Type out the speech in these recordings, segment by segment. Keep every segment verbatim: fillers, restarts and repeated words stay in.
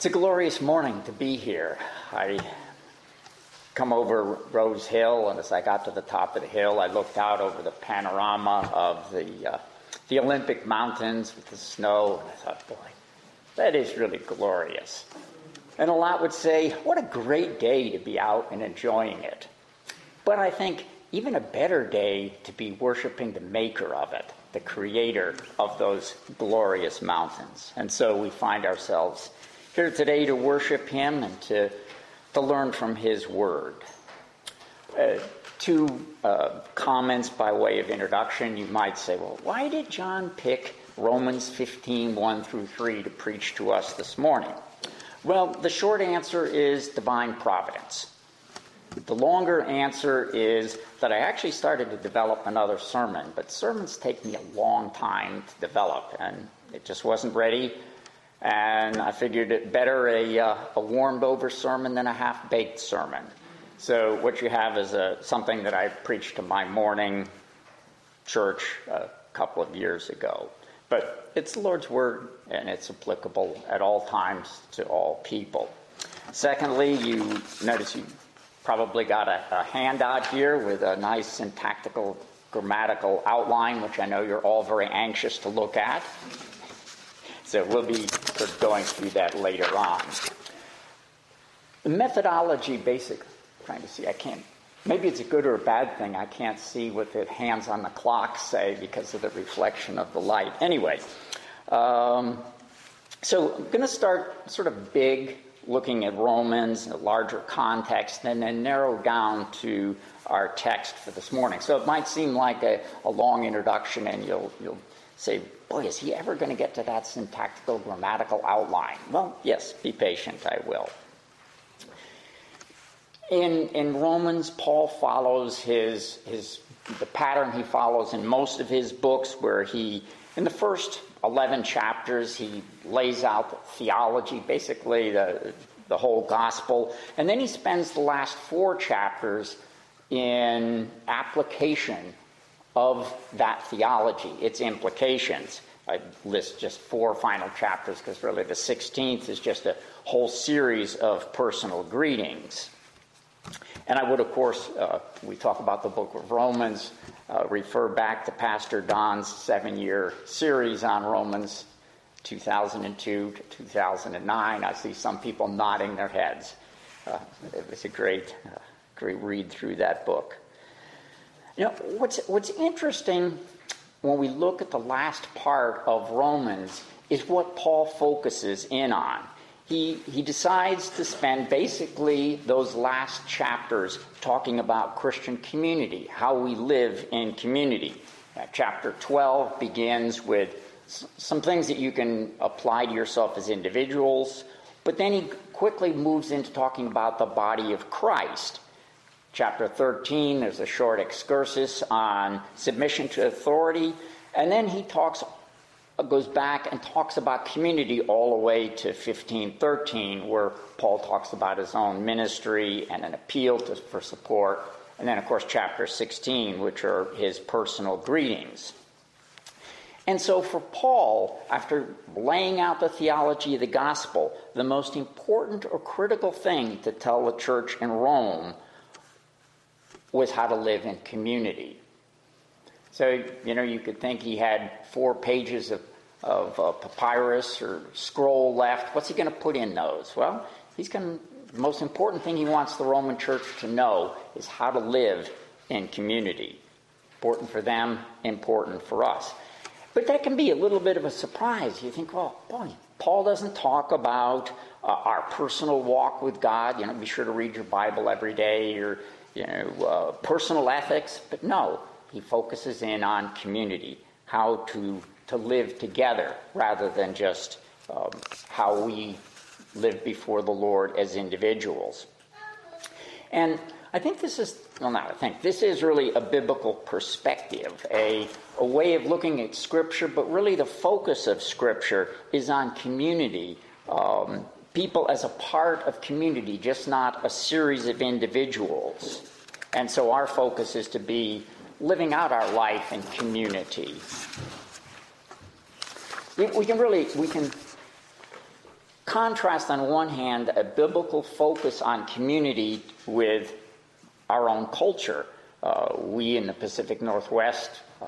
It's a glorious morning to be here. I come over Rose Hill, and as I got to the top of the hill, I looked out over the panorama of the uh, the Olympic Mountains with the snow, and I thought, boy, that is really glorious. And a lot would say, what a great day to be out and enjoying it. But I think even a better day to be worshiping the maker of it, the creator of those glorious mountains. And so we find ourselves here today to worship him and to, to learn from his word. Uh, two uh, comments by way of introduction. You might say, well, why did John pick Romans fifteen, one through three to preach to us this morning? Well, the short answer is divine providence. The longer answer is that I actually started to develop another sermon, but sermons take me a long time to develop, and it just wasn't ready. And I figured it better a, uh, a warmed-over sermon than a half-baked sermon. So what you have is a, something that I preached to my morning church a couple of years ago. But it's the Lord's Word, and it's applicable at all times to all people. Secondly, you notice you probably got a, a handout here with a nice syntactical, grammatical outline, which I know you're all very anxious to look at. So we'll be sort of going through that later on. The methodology, basically, trying to see, I can't, maybe it's a good or a bad thing. I can't see what the hands on the clock say because of the reflection of the light. Anyway, um, so I'm going to start sort of big, looking at Romans, a larger context, and then narrow down to our text for this morning. So it might seem like a, a long introduction, and you'll you'll say, boy, is he ever going to get to that syntactical, grammatical outline? Well, yes, be patient, I will. In in Romans, Paul follows his his the pattern he follows in most of his books, where he, in the first eleven chapters, he lays out the theology, basically the the whole gospel, and then he spends the last four chapters in application of that theology, its implications. I list just four final chapters because really the sixteenth is just a whole series of personal greetings. And I would, of course, uh, we talk about the book of Romans, uh, refer back to Pastor Don's seven-year series on Romans, two thousand two to two thousand nine. I see some people nodding their heads. Uh, it was a great, uh, great read through that book. You know, what's what's interesting when we look at the last part of Romans is what Paul focuses in on. He he decides to spend basically those last chapters talking about Christian community, how we live in community. Uh, chapter twelve begins with s- some things that you can apply to yourself as individuals, but then he quickly moves into talking about the body of Christ. Chapter thirteen, there's a short excursus on submission to authority, and then he talks, goes back and talks about community all the way to fifteen thirteen, where Paul talks about his own ministry and an appeal to, for support, and then, of course, chapter sixteen, which are his personal greetings. And so for Paul, after laying out the theology of the gospel, the most important or critical thing to tell the church in Rome was how to live in community. So, you know, you could think he had four pages of, of uh, papyrus or scroll left. What's he going to put in those? Well, he's going to, the most important thing he wants the Roman church to know is how to live in community. Important for them, important for us. But that can be a little bit of a surprise. You think, well, boy, Paul doesn't talk about uh, our personal walk with God. You know, be sure to read your Bible every day, or you know, uh, personal ethics, but no, he focuses in on community, how to to live together rather than just um, how we live before the Lord as individuals. And I think this is, well, not I think, this is really a biblical perspective, a, a way of looking at Scripture, but really the focus of Scripture is on community, um, people as a part of community, just not a series of individuals. And so our focus is to be living out our life in community. We, we can really, we can contrast, on one hand, a biblical focus on community with our own culture. Uh, we in the Pacific Northwest uh,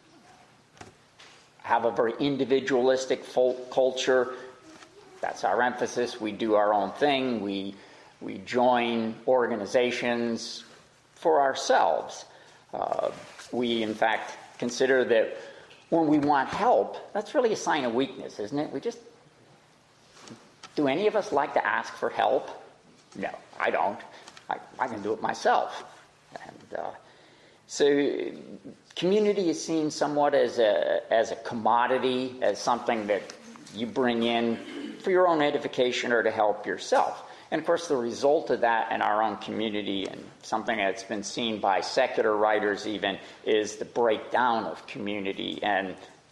have a very individualistic folk culture. That's our emphasis. We do our own thing. We we join organizations for ourselves. Uh, we, in fact, consider that when we want help, that's really a sign of weakness, isn't it? We just, do any of us like to ask for help? No, I don't. I, I can do it myself. And uh, so community is seen somewhat as a as a commodity, as something that you bring in for your own edification or to help yourself. And of course, the result of that in our own community, and something that's been seen by secular writers even, is the breakdown of community and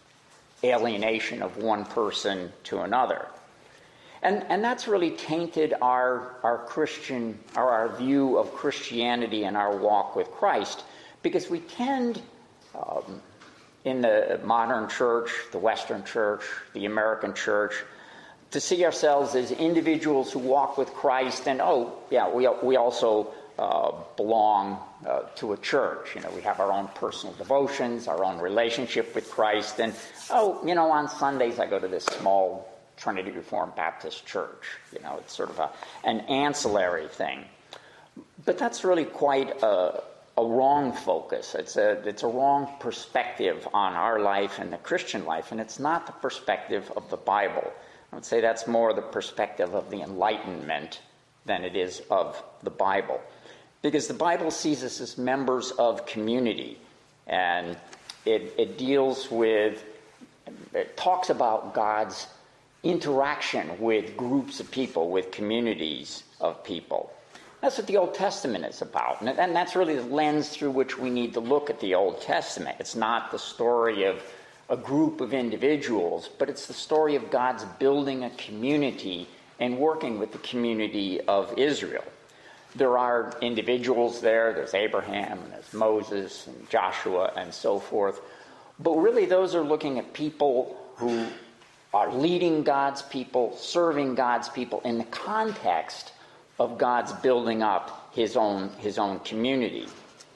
alienation of one person to another. And and that's really tainted our our Christian, or our view of Christianity and our walk with Christ, because we tend, um, in the modern church, the Western church, the American church, to see ourselves as individuals who walk with Christ, and oh, yeah, we we also uh, belong uh, to a church. You know, we have our own personal devotions, our own relationship with Christ, and oh, you know, on Sundays I go to this small Trinity Reformed Baptist church. You know, it's sort of a an ancillary thing, but that's really quite a a wrong focus. It's a it's a wrong perspective on our life and the Christian life, and it's not the perspective of the Bible. I would say that's more the perspective of the Enlightenment than it is of the Bible. Because the Bible sees us as members of community, and it, it deals with, it talks about God's interaction with groups of people, with communities of people. That's what the Old Testament is about, and, and that's really the lens through which we need to look at the Old Testament. It's not the story of a group of individuals, but it's the story of God's building a community and working with the community of Israel. There are individuals there, there's Abraham, and there's Moses, and Joshua, and so forth, but really those are looking at people who are leading God's people, serving God's people in the context of God's building up his own, his own community.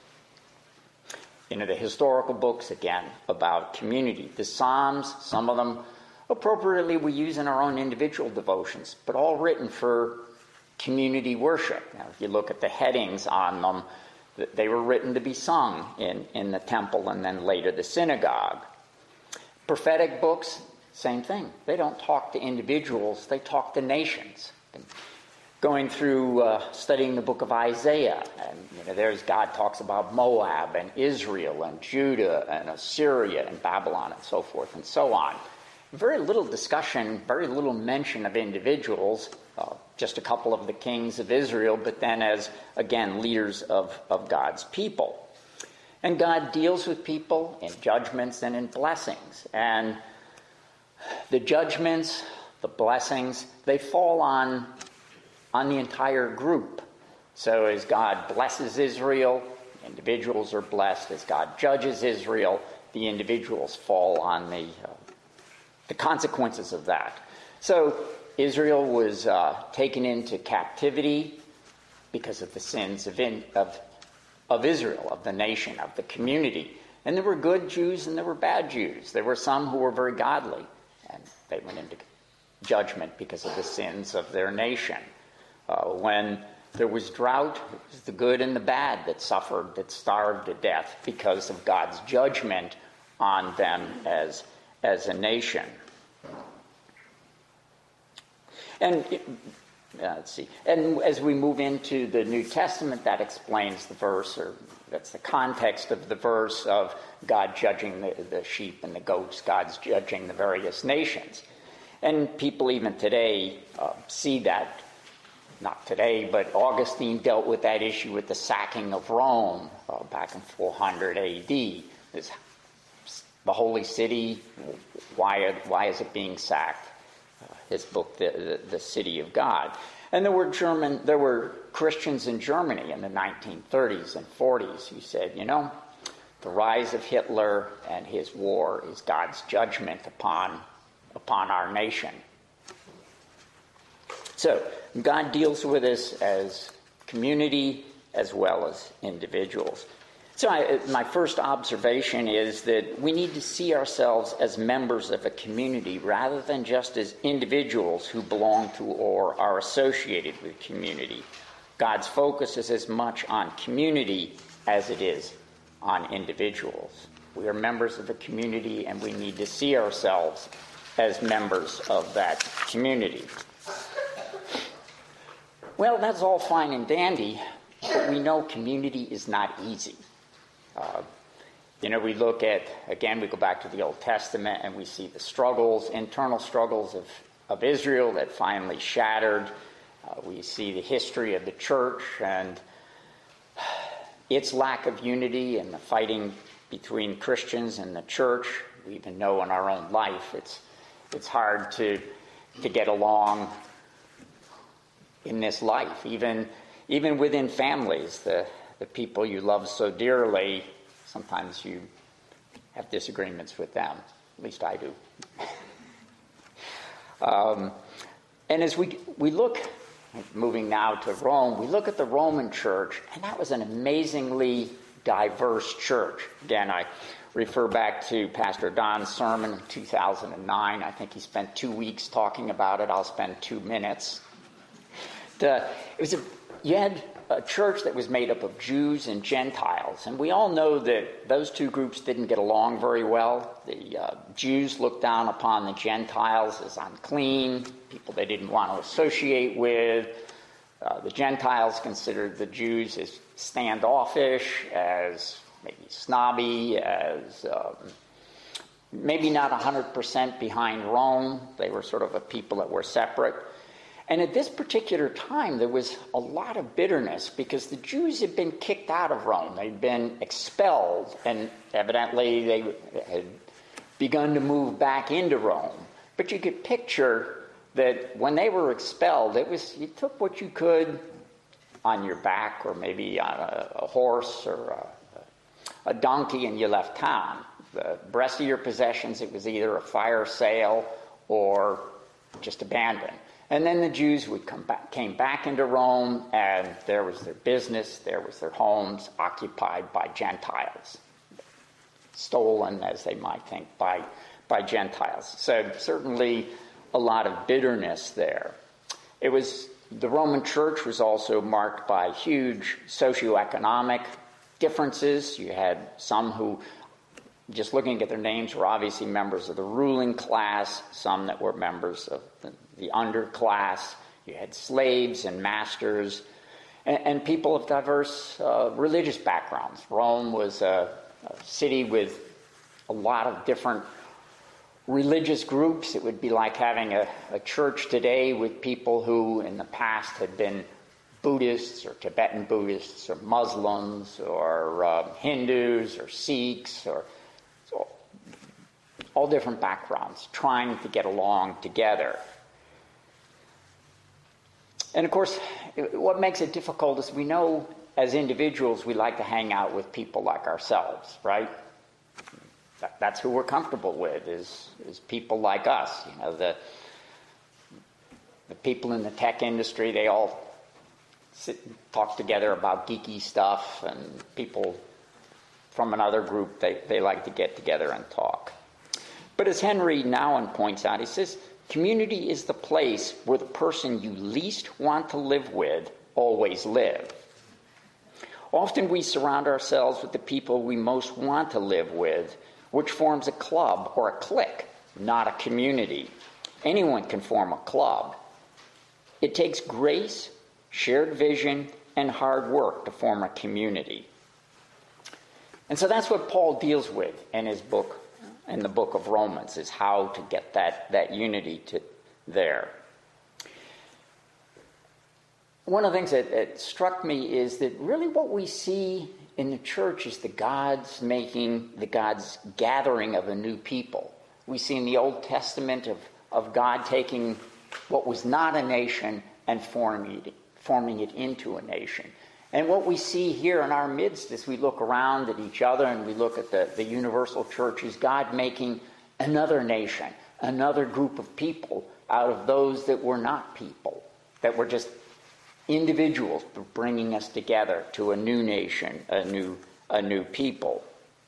You know, the historical books, again, about community. The Psalms, some of them appropriately we use in our own individual devotions, but all written for community worship. Now, if you look at the headings on them, they were written to be sung in, in the temple and then later the synagogue. Prophetic books, same thing. They don't talk to individuals, they talk to nations. Going through uh, studying the book of Isaiah, and you know, there's God talks about Moab and Israel and Judah and Assyria and Babylon and so forth and so on. Very little discussion, very little mention of individuals, uh, just a couple of the kings of Israel, but then as, again, leaders of, of God's people. And God deals with people in judgments and in blessings. And the judgments, the blessings, they fall on on the entire group. So as God blesses Israel, individuals are blessed. As God judges Israel, the individuals fall on the uh, the consequences of that. So Israel was uh, taken into captivity because of the sins of, in, of of Israel, of the nation, of the community. And there were good Jews and there were bad Jews. There were some who were very godly, and they went into judgment because of the sins of their nation. Uh, when there was drought, it was the good and the bad that suffered, that starved to death because of God's judgment on them as, as a nation. And uh, let's see. And as we move into the New Testament, that explains the verse, or that's the context of the verse of God judging the, the sheep and the goats, God's judging the various nations. And people even today uh, see that. Not today, but Augustine dealt with that issue with the sacking of Rome uh, back in four hundred A D. This, the holy city, why, why is it being sacked? Uh, his book, the, the, the City of God. And there were German, there were Christians in Germany in the nineteen thirties and forties who said, you know, the rise of Hitler and his war is God's judgment upon, upon our nation. So God deals with us as community as well as individuals. So I, my first observation is that we need to see ourselves as members of a community rather than just as individuals who belong to or are associated with community. God's focus is as much on community as it is on individuals. We are members of a community, and we need to see ourselves as members of that community. Well, that's all fine and dandy, but we know community is not easy. Uh, you know, we look at, again, we go back to the Old Testament and we see the struggles, internal struggles of, of Israel that finally shattered. Uh, we see the history of the church and its lack of unity and the fighting between Christians and the church. We even know in our own life it's it's hard to to get along in this life, even even within families. The The people you love so dearly, sometimes you have disagreements with them. At least I do. um, and as we we look, moving now to Rome, we look at the Roman church, and that was an amazingly diverse church. Again, I refer back to Pastor Don's sermon in two thousand nine. I think he spent two weeks talking about it. I'll spend two minutes. The, it was a, you had a church that was made up of Jews and Gentiles. And we all know that those two groups didn't get along very well. The uh, Jews looked down upon the Gentiles as unclean, people they didn't want to associate with. Uh, the Gentiles considered the Jews as standoffish, as maybe snobby, as um, maybe not one hundred percent behind Rome. They were sort of a people that were separate. And at this particular time, there was a lot of bitterness because the Jews had been kicked out of Rome. They'd been expelled, and evidently they had begun to move back into Rome. But you could picture that when they were expelled, it was you took what you could on your back or maybe on a, a horse or a, a donkey, and you left town. The rest of your possessions, it was either a fire sale or just abandoned. And then the Jews would come back, came back into Rome, and there was their business, there was their homes occupied by Gentiles, stolen, as they might think, by, by Gentiles. So certainly a lot of bitterness there. It was the Roman Church was also marked by huge socioeconomic differences. You had some who, just looking at their names, were obviously members of the ruling class, some that were members of the, the underclass. You had slaves and masters, and, and people of diverse uh, religious backgrounds. Rome was a, a city with a lot of different religious groups. It would be like having a, a church today with people who in the past had been Buddhists or Tibetan Buddhists or Muslims or uh, Hindus or Sikhs or so, all different backgrounds trying to get along together. And of course, what makes it difficult is we know as individuals we like to hang out with people like ourselves, right? That, that's who we're comfortable with, is, is people like us. You know, the, the people in the tech industry, they all sit and talk together about geeky stuff, and people from another group, they, they like to get together and talk. But as Henry Nouwen points out, he says, community is the place where the person you least want to live with always live. Often we surround ourselves with the people we most want to live with, which forms a club or a clique, not a community. Anyone can form a club. It takes grace, shared vision, and hard work to form a community. And so that's what Paul deals with in his book, in the book of Romans, is how to get that, that unity to there. One of the things that, that struck me is that really what we see in the church is the God's making, the God's gathering of a new people. We see in the Old Testament of, of God taking what was not a nation and forming it, forming it into a nation. And what we see here in our midst as we look around at each other and we look at the, the universal church is God making another nation, another group of people out of those that were not people. that we're just individuals bringing us together to a new nation, a new, a new people.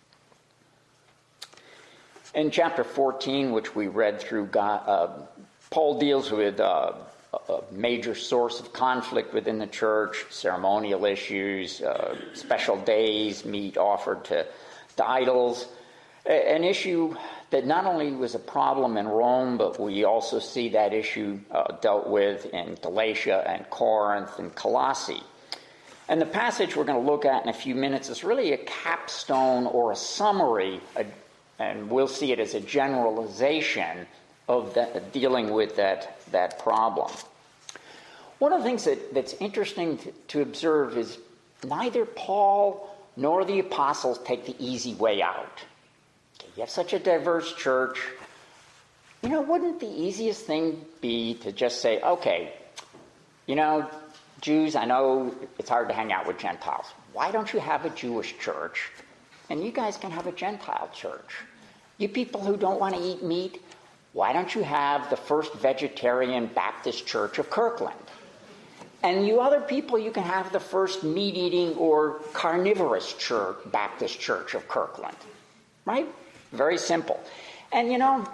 In chapter fourteen, which we read through, God, uh, Paul deals with uh, a major source of conflict within the church, ceremonial issues, uh, special days, meat offered to, to idols, a- an issue that not only was a problem in Rome, but we also see that issue uh, dealt with in Galatia and Corinth and Colossae. And the passage we're going to look at in a few minutes is really a capstone or a summary, a, and we'll see it as a generalization of that, dealing with that, that problem. One of the things that, that's interesting to, to observe is neither Paul nor the apostles take the easy way out. You have such a diverse church. You know, wouldn't the easiest thing be to just say, okay, you know, Jews, I know it's hard to hang out with Gentiles. Why don't you have a Jewish church and you guys can have a Gentile church? You people who don't want to eat meat, why don't you have the First Vegetarian Baptist Church of Kirkland? And you other people, you can have the First Meat-Eating or Carnivorous Church, Baptist Church of Kirkland. Right? Very simple. And you know,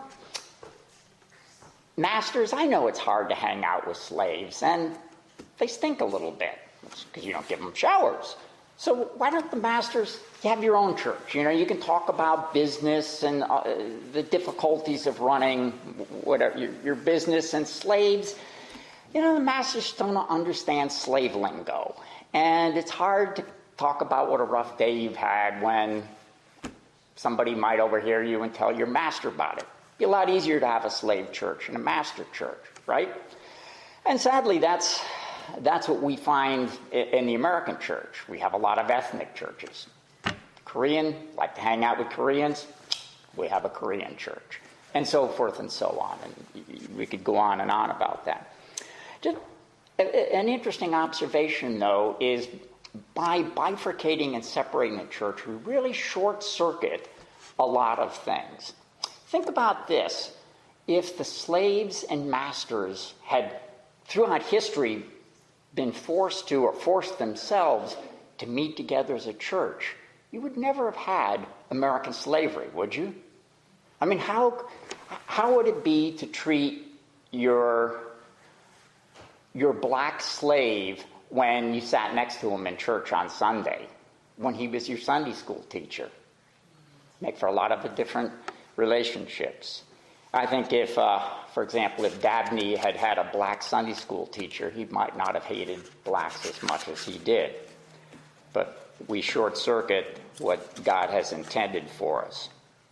masters, I know it's hard to hang out with slaves, and they stink a little bit because you don't give them showers. So why don't the masters have your own church? You know, you can talk about business and uh, the difficulties of running whatever your, your business, and slaves. You know, the masters don't understand slave lingo, and it's hard to talk about what a rough day you've had when somebody might overhear you and tell your master about it. It'd be a lot easier to have a slave church and a master church, right? And sadly, that's that's what we find in the American church. We have a lot of ethnic churches. Korean, like to hang out with Koreans, we have a Korean church, and so forth and so on. And we could go on and on about that. Just an interesting observation, though, is by bifurcating and separating the church, we really short-circuit a lot of things. Think about this. If the slaves and masters had, throughout history, been forced to or forced themselves to meet together as a church, you would never have had American slavery, would you? I mean, how how would it be to treat your your black slave when you sat next to him in church on Sunday, when he was your Sunday school teacher? Make for a lot of different relationships. I think if, uh, for example, if Dabney had had a black Sunday school teacher, he might not have hated blacks as much as he did. But we short-circuit what God has intended for us.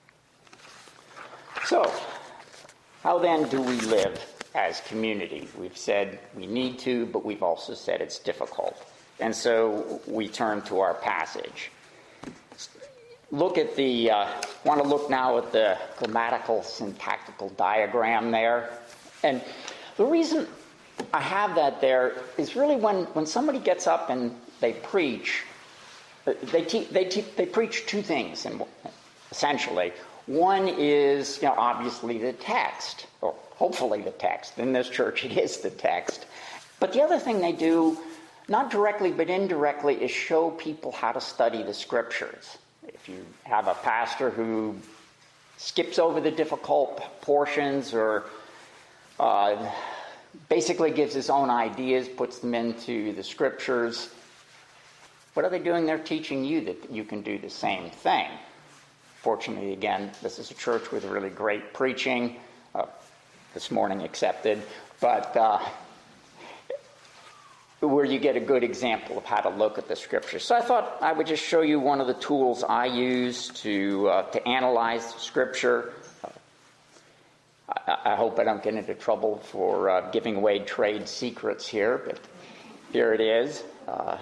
So, how then do we live as community? We've said we need to, but we've also said it's difficult. And so we turn to our passage. Look at the, uh, want to look now at the grammatical syntactical diagram there. And the reason I have that there is really when, when somebody gets up and they preach, they, te- they, te- they preach two things, and essentially. One is, you know, obviously the text, or hopefully the text. In this church, it is the text. But the other thing they do, not directly but indirectly, is show people how to study the scriptures. If you have a pastor who skips over the difficult portions or uh, basically gives his own ideas, puts them into the scriptures, what are they doing? They're teaching you that you can do the same thing. Fortunately, again, this is a church with really great preaching, uh, this morning accepted, but uh, where you get a good example of how to look at the scripture. So I thought I would just show you one of the tools I use to uh, to analyze scripture. Uh, I, I hope I don't get into trouble for uh, giving away trade secrets here, but here it is. Uh,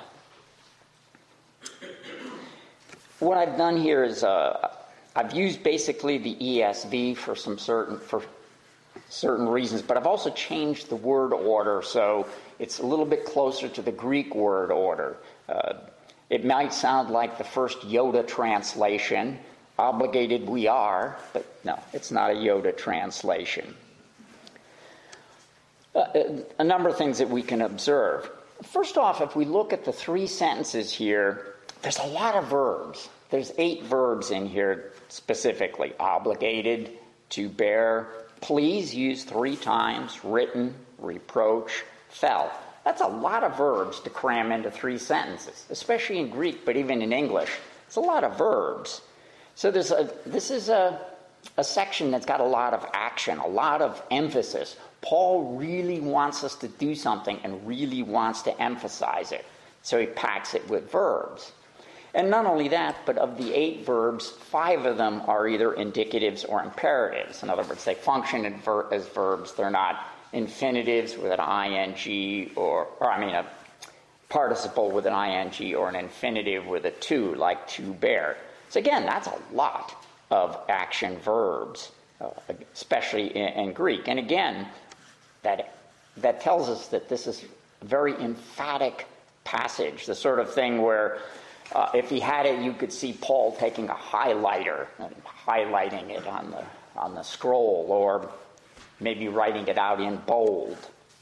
what I've done here is uh, I've used basically the E S V for some certain for certain reasons, but I've also changed the word order so it's a little bit closer to the Greek word order. Uh, it might sound like the first Yoda translation, obligated we are, but no, it's not a Yoda translation. Uh, a number of things that we can observe. First off, if we look at the three sentences here, there's a lot of verbs. There's eight verbs in here specifically. Obligated, to bear, please used three times, written, reproach, fell. That's a lot of verbs to cram into three sentences, especially in Greek, but even in English. It's a lot of verbs. So there's a, this is a, a section that's got a lot of action, a lot of emphasis. Paul really wants us to do something and really wants to emphasize it. So he packs it with verbs. And not only that, but of the eight verbs, five of them are either indicatives or imperatives. In other words, they function as, ver- as verbs. They're not infinitives with an ing or, or, I mean, a participle with an ing or an infinitive with a to, like to bear. So again, that's a lot of action verbs, uh, especially in, in Greek. And again, that that tells us that this is a very emphatic passage, the sort of thing where uh, if he had it, you could see Paul taking a highlighter and highlighting it on the on the scroll, or maybe writing it out in bold.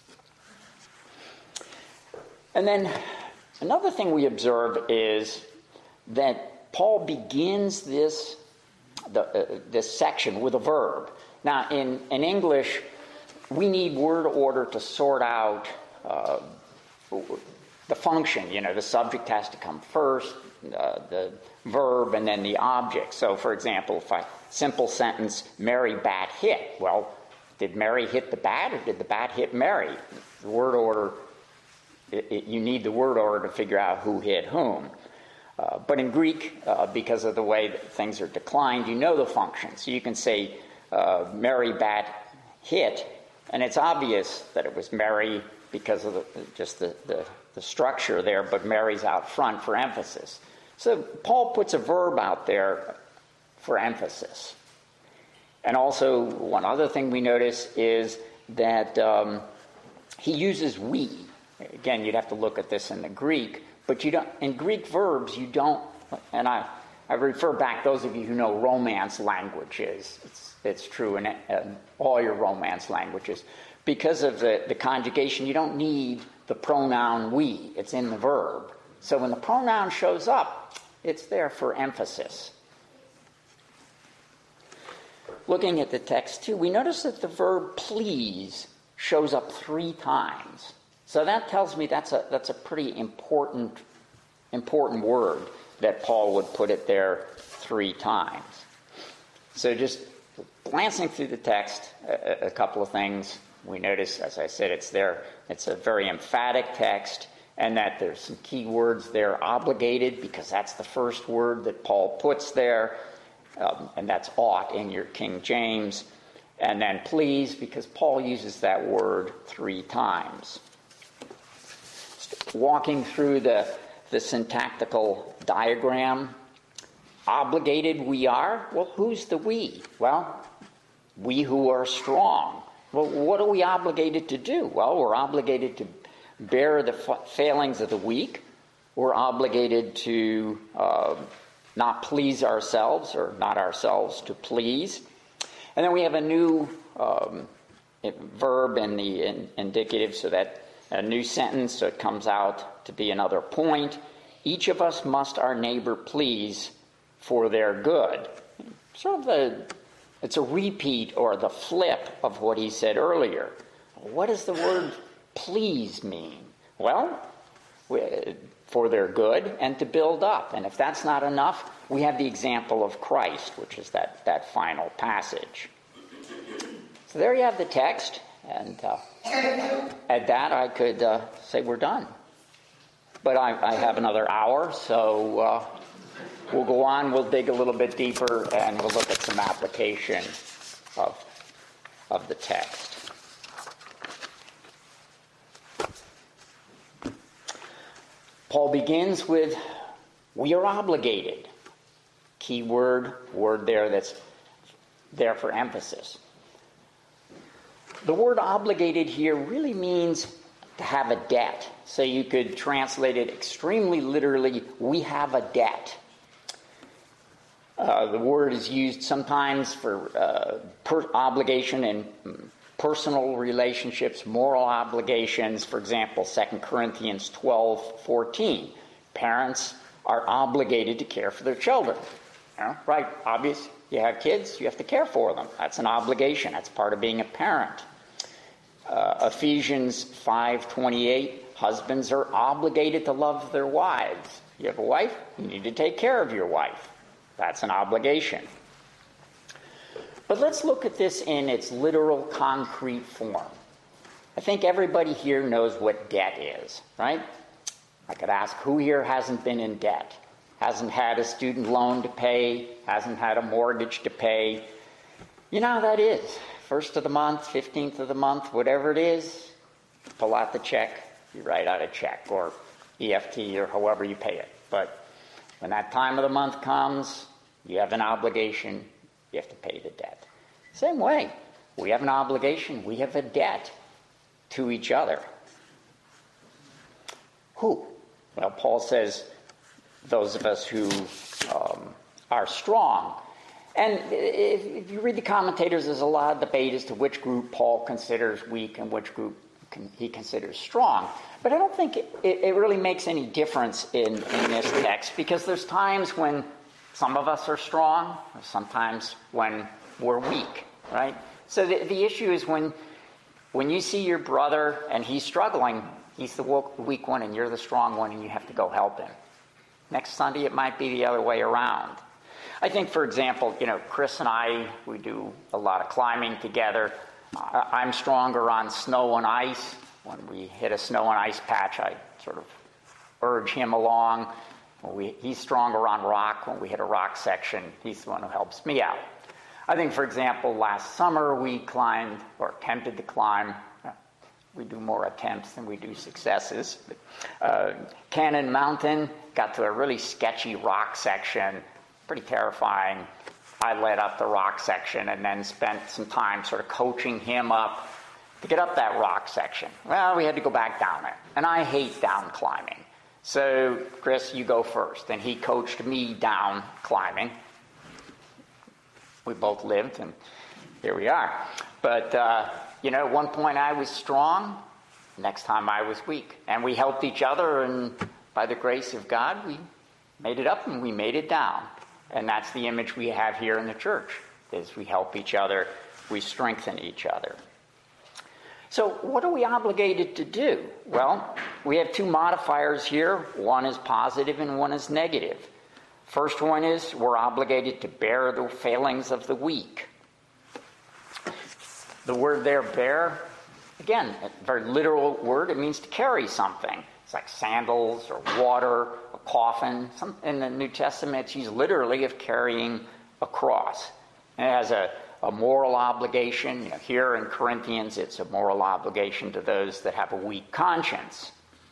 And then another thing we observe is that Paul begins this the, uh, this section with a verb. Now, in, in English, we need word order to sort out uh, the function. You know, the subject has to come first, uh, the verb, and then the object. So, for example, if I simple sentence, Mary bat hit. Well, did Mary hit the bat, or did the bat hit Mary? The word order, it, it, you need the word order to figure out who hit whom. Uh, but in Greek, uh, because of the way that things are declined, you know the function. So you can say uh, Mary bat hit, and it's obvious that it was Mary because of the, just the, the, the structure there, but Mary's out front for emphasis. So Paul puts a verb out there for emphasis. And also, one other thing we notice is that um, he uses we. Again, you'd have to look at this in the Greek, but you don't. In Greek verbs, you don't. And I, I refer back those of you who know Romance languages. It's, it's true in, in all your Romance languages. Because of the, the conjugation, you don't need the pronoun we. It's in the verb. So when the pronoun shows up, it's there for emphasis. Looking at the text, too, we notice that the verb please shows up three times. So that tells me that's a that's a pretty important, important word that Paul would put it there three times. So just glancing through the text, a, a couple of things. We notice, as I said, it's there. It's a very emphatic text, and that there's some key words there. Obligated, because that's the first word that Paul puts there. Um, and that's ought in your King James. And then please, because Paul uses that word three times. Walking through the, the syntactical diagram, obligated we are. Well, who's the we? Well, we who are strong. Well, what are we obligated to do? Well, we're obligated to bear the fa- failings of the weak. We're obligated to Uh, not please ourselves, or not ourselves to please. And then we have a new um, verb in the in, indicative, so that a new sentence, so it comes out to be another point. Each of us must our neighbor please for their good. Sort of a, it's a repeat or the flip of what he said earlier. What does the word please mean? Well, we, for their good and to build up. And if that's not enough, we have the example of Christ, which is that, that final passage. So there you have the text. And uh, at that, I could uh, say we're done. But I, I have another hour, so uh, we'll go on. We'll dig a little bit deeper, and we'll look at some application of, of the text. Paul begins with, we are obligated. Key word, word there that's there for emphasis. The word obligated here really means to have a debt. So you could translate it extremely literally, we have a debt. Uh, the word is used sometimes for uh, per- obligation in personal relationships, moral obligations. For example, Second Corinthians twelve fourteen. Parents are obligated to care for their children. You know, right, obvious. You have kids, you have to care for them. That's an obligation. That's part of being a parent. Uh, Ephesians five twenty-eight, husbands are obligated to love their wives. You have a wife, you need to take care of your wife. That's an obligation. But let's look at this in its literal, concrete form. I think everybody here knows what debt is, right? I could ask, who here hasn't been in debt? Hasn't had a student loan to pay, hasn't had a mortgage to pay? You know how that is. First of the month, fifteenth of the month, whatever it is, pull out the check, you write out a check, or E F T, or however you pay it. But when that time of the month comes, you have an obligation, you have to pay the debt. Same way, we have an obligation, we have a debt to each other. Who? Well, Paul says, those of us who um, are strong. And if, if you read the commentators, there's a lot of debate as to which group Paul considers weak and which group can, he considers strong. But I don't think it, it, it really makes any difference in, in this text, because there's times when some of us are strong, or sometimes when we're weak, right? So the, the issue is when, when you see your brother and he's struggling, he's the weak one and you're the strong one and you have to go help him. Next Sunday, it might be the other way around. I think, for example, you know, Chris and I, we do a lot of climbing together. I'm stronger on snow and ice. When we hit a snow and ice patch, I sort of urge him along. When we, he's stronger on rock. When we hit a rock section, he's the one who helps me out. I think, for example, last summer we climbed, or attempted to climb, we do more attempts than we do successes. But, uh, Cannon Mountain, got to a really sketchy rock section, pretty terrifying. I led up the rock section and then spent some time sort of coaching him up to get up that rock section. Well, we had to go back down it. And I hate down climbing. So, Chris, you go first. And he coached me down climbing. We both lived, and here we are. But, uh, you know, at one point I was strong. Next time I was weak. And we helped each other, and by the grace of God, we made it up and we made it down. And that's the image we have here in the church, is we help each other, we strengthen each other. So what are we obligated to do? Well, we have two modifiers here. One is positive and one is negative. First one is we're obligated to bear the failings of the weak. The word there, bear, again, a very literal word. It means to carry something. It's like sandals or water, a coffin. Some, in the New Testament, it's used literally of carrying a cross. And it has a, a moral obligation. You know, here in Corinthians, it's a moral obligation to those that have a weak conscience.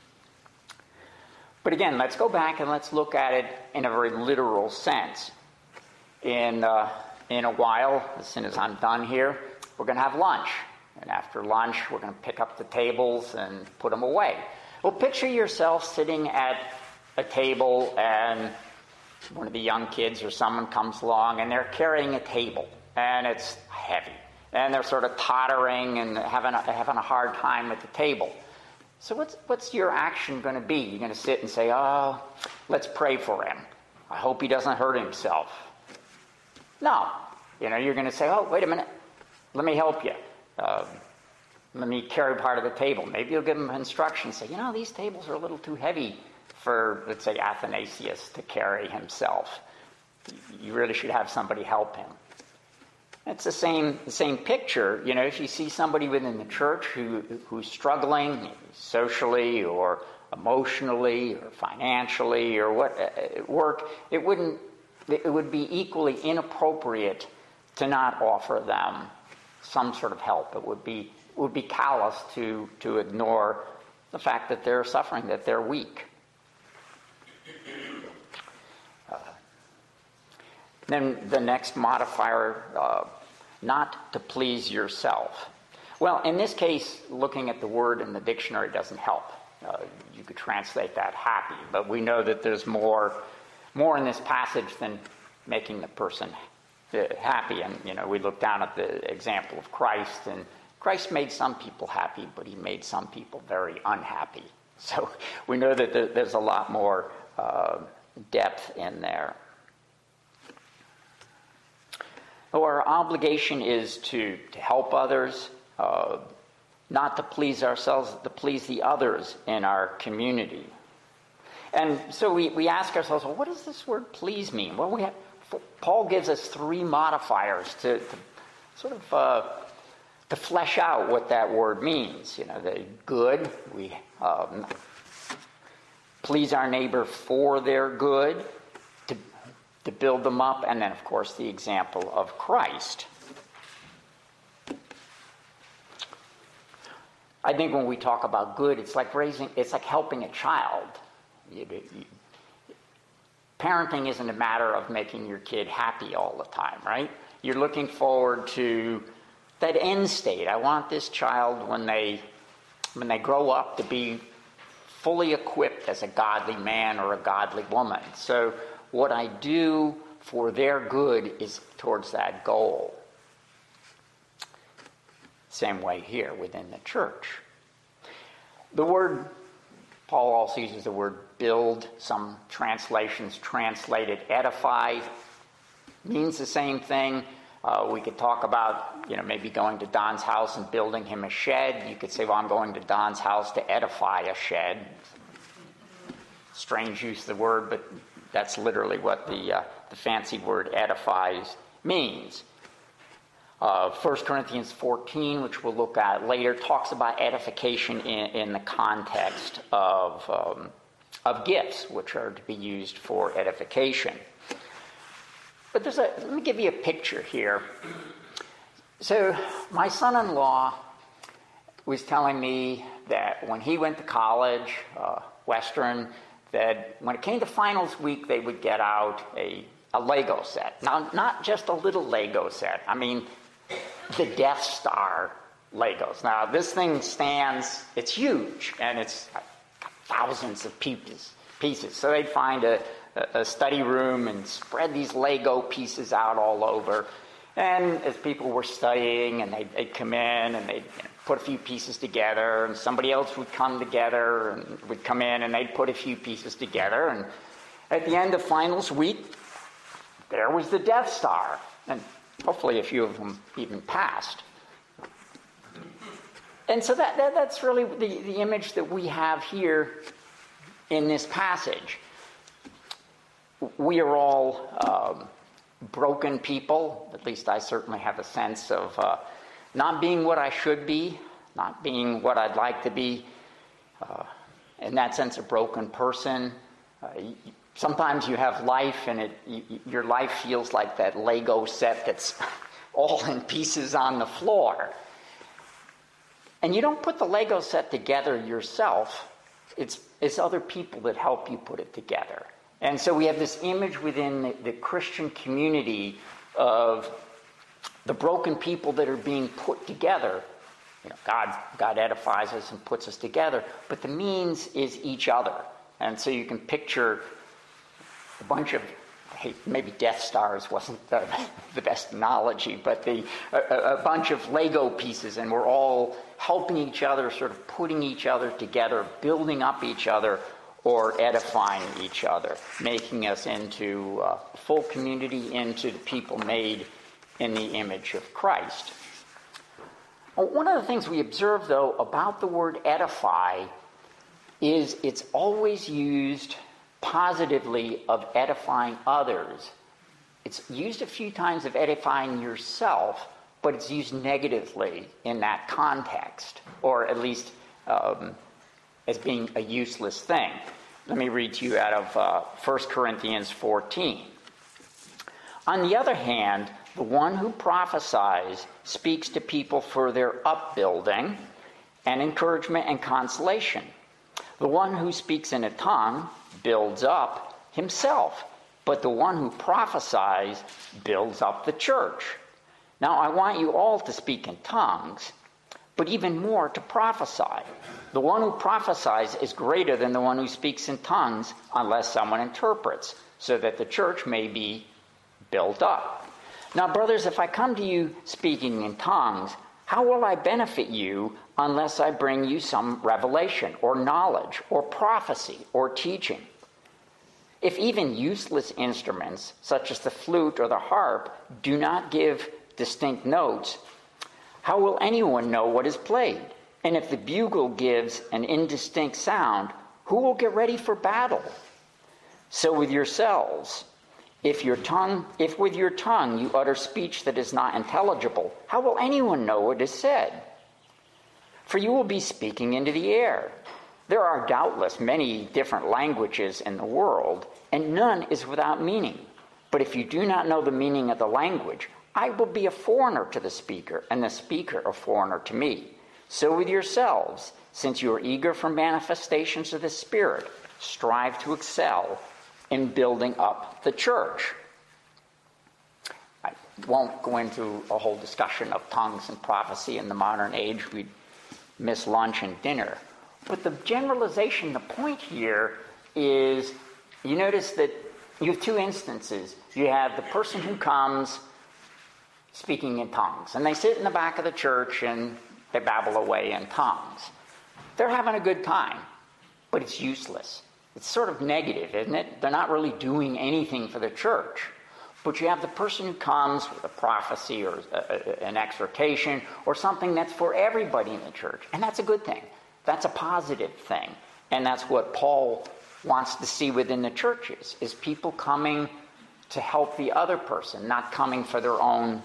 But again, let's go back and let's look at it in a very literal sense. In, uh, in a while, as soon as I'm done here, we're going to have lunch. And after lunch, we're going to pick up the tables and put them away. Well, picture yourself sitting at a table and one of the young kids or someone comes along and they're carrying a table and it's heavy. And they're sort of tottering and having a, having a hard time at the table. So what's, what's your action going to be? You're going to sit and say, oh, let's pray for him. I hope he doesn't hurt himself. No. You know, you're going to say, oh, wait a minute. Let me help you. Uh, let me carry part of the table. Maybe you'll give him instructions. Say, you know, these tables are a little too heavy for, let's say, Athanasius to carry himself. You really should have somebody help him. It's the same the same picture. You know, if you see somebody within the church who who's struggling socially or emotionally or financially or what at work, it wouldn't it would be equally inappropriate to not offer them some sort of help. It would be it would be callous to to ignore the fact that they're suffering, that they're weak. Uh, then the next modifier, uh, not to please yourself. Well, in this case, looking at the word in the dictionary doesn't help. Uh, you could translate that happy, but we know that there's more, more in this passage than making the person uh, happy. And you know, we look down at the example of Christ, and Christ made some people happy, but he made some people very unhappy. So we know that there's a lot more uh, depth in there. Our obligation is to, to help others, uh, not to please ourselves, to please the others in our community. And so we, we ask ourselves, well, what does this word please mean? Well, we have, Paul gives us three modifiers to, to sort of uh, to flesh out what that word means. You know, the good, we um, please our neighbor for their good, to, to build them up, and then, of course, the example of Christ. I think when we talk about good, it's like raising, it's like helping a child. You, you, parenting isn't a matter of making your kid happy all the time, right? You're looking forward to that end state. I want this child, when they when they grow up, to be fully equipped as a godly man or a godly woman. So what I do for their good is towards that goal. Same way here within the church. The word, Paul also uses the word build. Some translations translate it edify. Means the same thing. Uh, we could talk about, you know, maybe going to Don's house and building him a shed. You could say, well, I'm going to Don's house to edify a shed. Strange use of the word, but that's literally what the, uh, the fancy word edifies means. Uh, First Corinthians fourteen, which we'll look at later, talks about edification in, in the context of, um, of gifts, which are to be used for edification. But there's a, let me give you a picture here. So my son-in-law was telling me that when he went to college, uh, Western, that when it came to finals week, they would get out a, a Lego set. Now, not just a little Lego set. I mean, the Death Star Legos. Now, this thing stands, it's huge, and it's thousands of pieces. pieces. So they'd find a, a study room and spread these Lego pieces out all over. And as people were studying, and they'd, they'd come in and they'd you know, put a few pieces together, and somebody else would come together and would come in and they'd put a few pieces together. And at the end of finals week, there was the Death Star. And hopefully a few of them even passed. And so that, that that's really the, the image that we have here in this passage. We are all um, broken people. At least I certainly have a sense of uh, not being what I should be, not being what I'd like to be. Uh, in that sense, a broken person. Uh, sometimes you have life, and it, you, your life feels like that Lego set that's all in pieces on the floor. And you don't put the Lego set together yourself. It's, it's other people that help you put it together. And so we have this image within the, the Christian community of the broken people that are being put together. You know, God, God edifies us and puts us together, but the means is each other. And so you can picture a bunch of, hey, maybe Death Stars wasn't the, the best analogy, but the a, a bunch of Lego pieces, and we're all helping each other, sort of putting each other together, building up each other, or edifying each other, making us into a full community, into the people made in the image of Christ. Well, one of the things we observe, though, about the word edify is it's always used positively of edifying others. It's used a few times of edifying yourself, but it's used negatively in that context, or at least um, as being a useless thing. Let me read to you out of uh, First Corinthians fourteen. On the other hand, the one who prophesies speaks to people for their upbuilding and encouragement and consolation. The one who speaks in a tongue builds up himself, but the one who prophesies builds up the church. Now, I want you all to speak in tongues, but even more to prophesy. The one who prophesies is greater than the one who speaks in tongues, unless someone interprets, so that the church may be built up. Now, brothers, if I come to you speaking in tongues, How will I benefit you unless I bring you some revelation or knowledge or prophecy or teaching? If even useless instruments, such as the flute or the harp, do not give distinct notes, how will anyone know what is played? And if the bugle gives an indistinct sound, who will get ready for battle? So with yourselves, if your tongue, if with your tongue you utter speech that is not intelligible, how will anyone know what is said? For you will be speaking into the air. There are doubtless many different languages in the world, and none is without meaning. But if you do not know the meaning of the language, I will be a foreigner to the speaker, and the speaker a foreigner to me. So with yourselves, since you are eager for manifestations of the Spirit, strive to excel in building up the church. I won't go into a whole discussion of tongues and prophecy in the modern age. We'd miss lunch and dinner. But the generalization, the point here is, you notice that you have two instances. You have the person who comes speaking in tongues, and they sit in the back of the church and they babble away in tongues. They're having a good time, but it's useless. It's sort of negative, isn't it? They're not really doing anything for the church. But you have the person who comes with a prophecy or a, a, an exhortation or something that's for everybody in the church, and that's a good thing. That's a positive thing. And that's what Paul wants to see within the churches, is people coming to help the other person, not coming for their own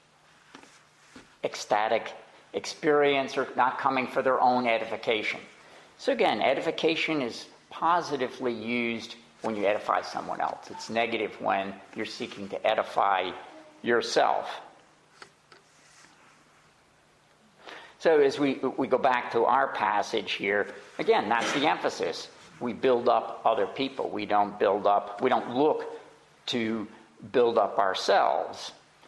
ecstatic experience or not coming for their own edification. So again, edification is positively used when you edify someone else. It's negative when you're seeking to edify yourself. So as we, we go back to our passage here, again, that's the emphasis. We build up other people. We don't build up, we don't look to build up ourselves.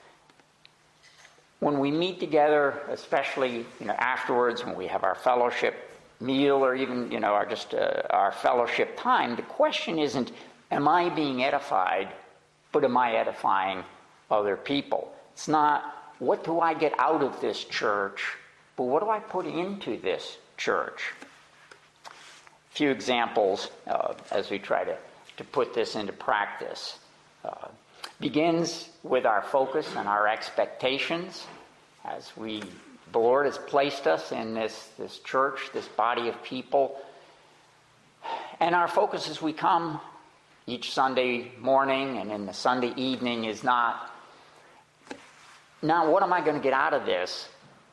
When we meet together, especially you know afterwards, when we have our fellowship meal or even you know our just uh, our fellowship time, the question isn't, am I being edified, but am I edifying other people? It's not, what do I get out of this church, but what do I put into this church? A few examples uh, as we try to, to put this into practice. Uh, begins with our focus and our expectations as we, the Lord has placed us in this, this church, this body of people. And our focus as we come each Sunday morning and in the Sunday evening is not, now what am I going to get out of this?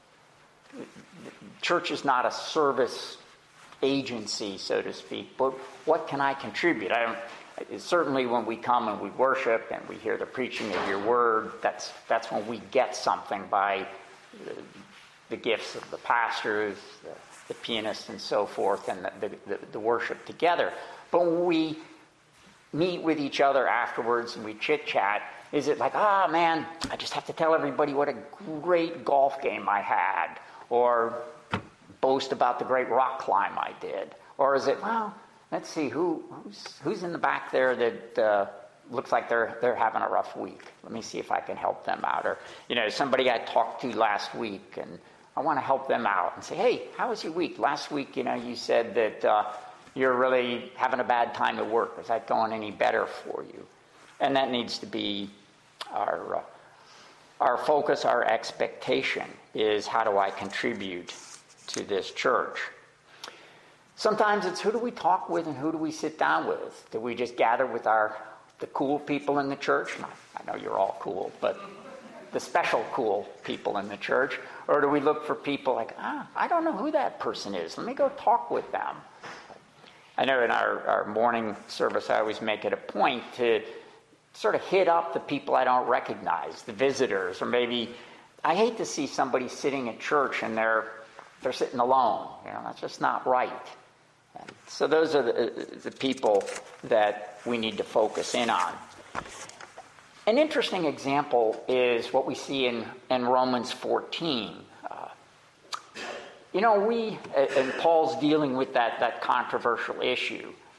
Church is not a service agency, so to speak, but what can I contribute? I don't, certainly when we come and we worship and we hear the preaching of your word, that's that's when we get something by the, the gifts of the pastors, the, the pianists and so forth, and the, the, the worship together. But when we meet with each other afterwards and we chit-chat, is it like, ah, oh, man, I just have to tell everybody what a great golf game I had, or boast about the great rock climb I did? Or is it, well, let's see, who who's who's in the back there that uh, looks like they're they're having a rough week? Let me see if I can help them out. Or, you know, somebody I talked to last week, and I want to help them out and say, hey, how was your week? Last week, you know, you said that uh, you're really having a bad time at work. Is that going any better for you? And that needs to be our uh, our focus, our expectation is, how do I contribute to this church? Sometimes it's, who do we talk with and who do we sit down with? Do we just gather with our the cool people in the church? I know you're all cool, but the special cool people in the church. Or do we look for people like, ah, I don't know who that person is. Let me go talk with them. I know in our, our morning service, I always make it a point to sort of hit up the people I don't recognize, the visitors, or maybe I hate to see somebody sitting at church and they're they're sitting alone. You know, that's just not right. And so those are the, the people that we need to focus in on. An interesting example is what we see in, in Romans fourteen. Uh, you know, we, and Paul's dealing with that, that controversial issue. Uh,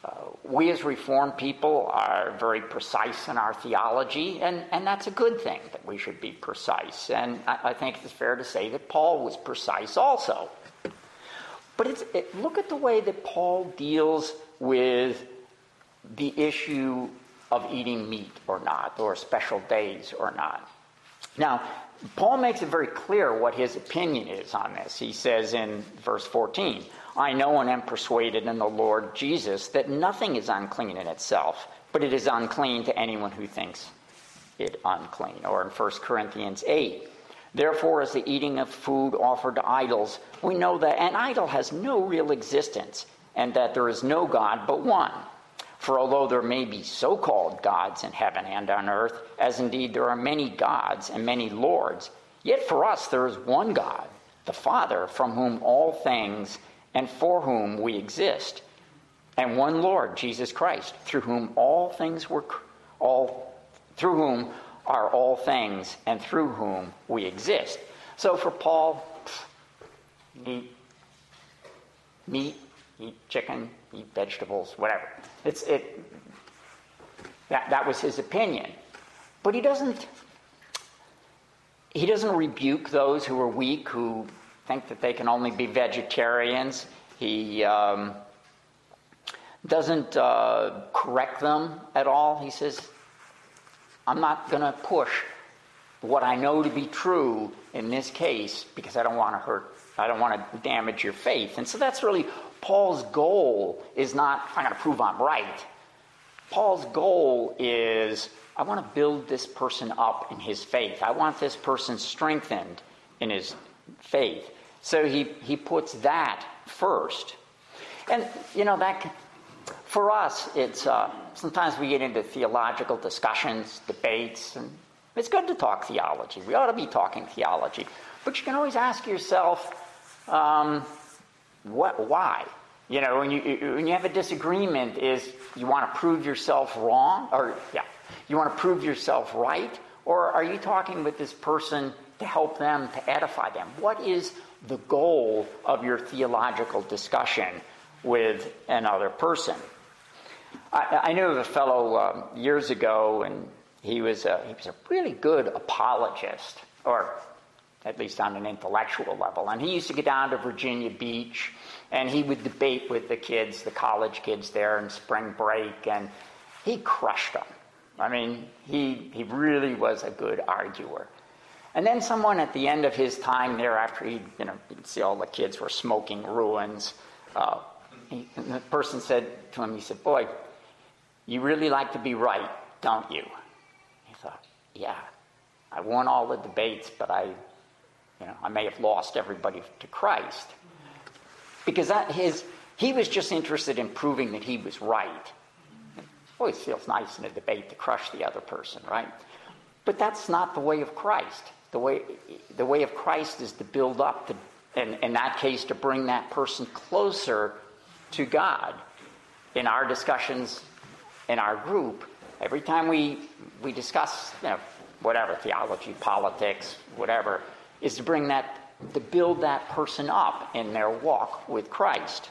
we as Reformed people are very precise in our theology, and, and that's a good thing, that we should be precise. And I, I think it's fair to say that Paul was precise also. But it's, it, look at the way that Paul deals with the issue of eating meat or not, or special days or not. Now, Paul makes it very clear what his opinion is on this. He says in verse fourteen, I know and am persuaded in the Lord Jesus that nothing is unclean in itself, but it is unclean to anyone who thinks it unclean. Or in First Corinthians eight, therefore, as the eating of food offered to idols, we know that an idol has no real existence, and that there is no God but one. For although there may be so-called gods in heaven and on earth, as indeed there are many gods and many lords, yet for us there is one God, the Father, from whom all things and for whom we exist, and one Lord, Jesus Christ, through whom all things were all through whom are all things and through whom we exist. So for Paul, eat meat, eat chicken, eat vegetables, whatever. It's it. That that was his opinion, but he doesn't. He doesn't rebuke those who are weak, who think that they can only be vegetarians. He um, doesn't uh, correct them at all. He says, "I'm not going to push what I know to be true in this case because I don't want to hurt. I don't want to damage your faith." And so that's really Paul's goal. Is not, I'm going to prove I'm right. Paul's goal is, I want to build this person up in his faith. I want this person strengthened in his faith. So he, he puts that first. And, you know, that for us, it's uh, sometimes we get into theological discussions, debates, and it's good to talk theology. We ought to be talking theology. But you can always ask yourself, um, what, why? You know, when you when you have a disagreement, is you want to prove yourself wrong, or yeah, you want to prove yourself right, or are you talking with this person to help them, to edify them? What is the goal of your theological discussion with another person? I, I knew of a fellow um, years ago, and he was a, he was a really good apologist, or at least on an intellectual level. And he used to get down to Virginia Beach, and he would debate with the kids, the college kids there in spring break, and he crushed them. I mean, he he really was a good arguer. And then someone at the end of his time there, after he, you know, you'd see all the kids were smoking ruins, uh, he, and the person said to him, he said, "Boy, you really like to be right, don't you?" He thought, "Yeah, I won all the debates, but I, you know, I may have lost everybody to Christ." Because that his he was just interested in proving that he was right. It always feels nice in a debate to crush the other person, right? But that's not the way of Christ. The way the way of Christ is to build up, to, and in that case, to bring that person closer to God. In our discussions, in our group, every time we we discuss, you know, whatever, theology, politics, whatever, is to bring that, to build that person up in their walk with Christ.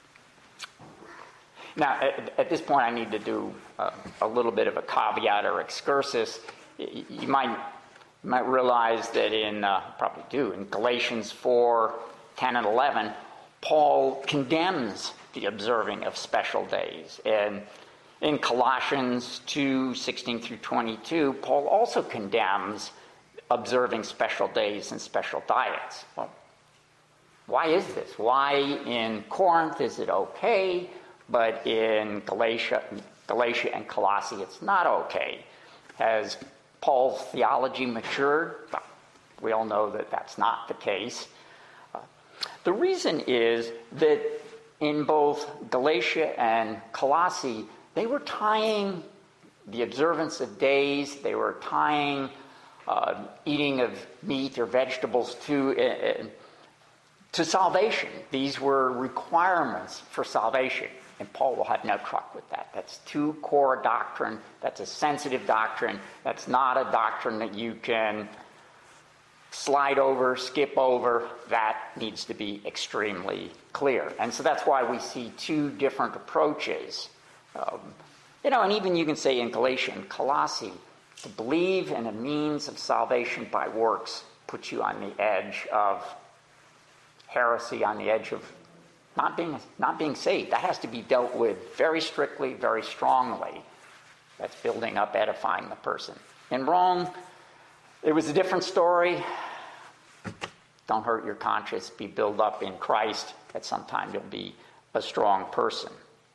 Now, at, at this point, I need to do uh, a little bit of a caveat or excursus. You might you might realize that in, uh, probably do, in Galatians four, ten and eleven, Paul condemns the observing of special days. And in Colossians two, sixteen through twenty-two, Paul also condemns observing special days and special diets. Well, why is this? Why in Corinth is it okay, but in Galatia, Galatia and Colossae it's not okay? Has Paul's theology matured? Well, we all know that that's not the case. Uh, the reason is that in both Galatia and Colossae, they were tying the observance of days, they were tying Uh, eating of meat or vegetables to uh, to salvation. These were requirements for salvation, and Paul will have no truck with that. That's too core a doctrine. That's a sensitive doctrine. That's not a doctrine that you can slide over, skip over. That needs to be extremely clear. And so that's why we see two different approaches Um, you know, and even you can say in Galatians, Colossae, to believe in a means of salvation by works puts you on the edge of heresy, on the edge of not being not being saved. That has to be dealt with very strictly, very strongly. That's building up, edifying the person. In Rome, it was a different story. Don't hurt your conscience. Be built up in Christ. At some time you'll be a strong person.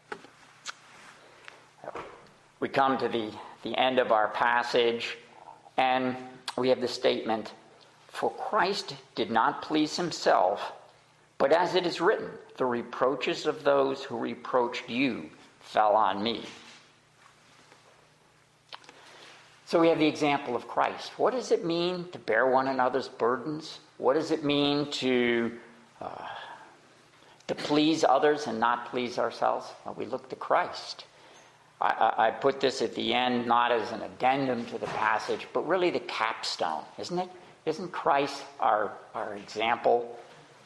We come to the, the end of our passage, and we have the statement, "For Christ did not please himself, but as it is written, the reproaches of those who reproached you fell on me." So we have the example of Christ. What does it mean to bear one another's burdens? What does it mean to uh, to please others and not please ourselves? Well, we look to Christ. I, I, I put this at the end not as an addendum to the passage, but really the capstone, isn't it? Isn't Christ our, our example?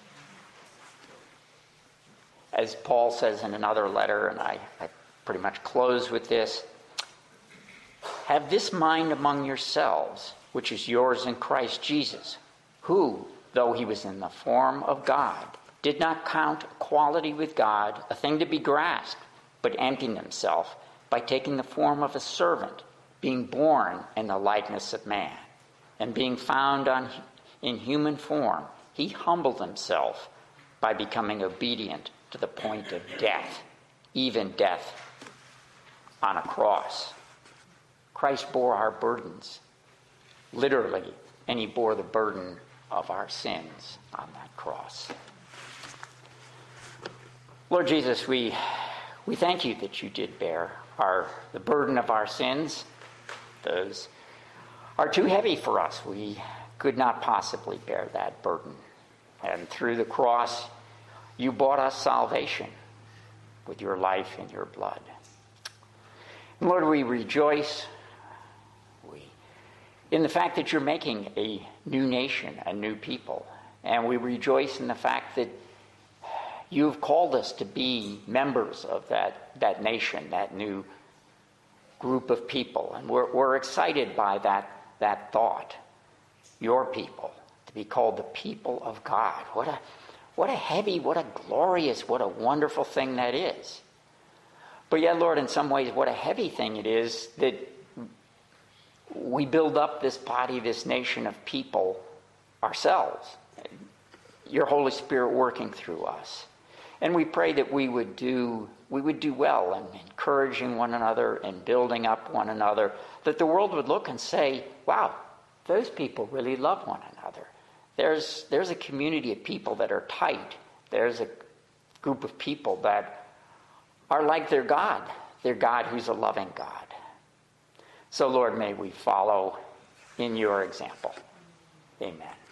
As Paul says in another letter, and I, I pretty much close with this, "Have this mind among yourselves, which is yours in Christ Jesus, who, though he was in the form of God, did not count equality with God a thing to be grasped, but emptied himself by taking the form of a servant, being born in the likeness of man. And being found on, in human form, he humbled himself by becoming obedient to the point of death, even death on a cross." Christ bore our burdens, literally, and he bore the burden of our sins on that cross. Lord Jesus, we we thank you that you did bear our the burden of our sins. Those are too heavy for us. We could not possibly bear that burden. And through the cross, you bought us salvation with your life and your blood. And Lord, we rejoice we, in the fact that you're making a new nation, a new people. And we rejoice in the fact that you've called us to be members of that, that nation, that new group of people. And we're, we're excited by that, that thought, your people, to be called the people of God. What a, what a heavy, what a glorious, what a wonderful thing that is. But yet, Lord, in some ways, what a heavy thing it is that we build up this body, this nation of people ourselves. Your Holy Spirit working through us. And we pray that we would do we would do well in encouraging one another and building up one another, that the world would look and say, wow, those people really love one another. There's there's a community of people that are tight. There's a group of people that are like their God, their God who's a loving God. So, Lord, may we follow in your example. Amen.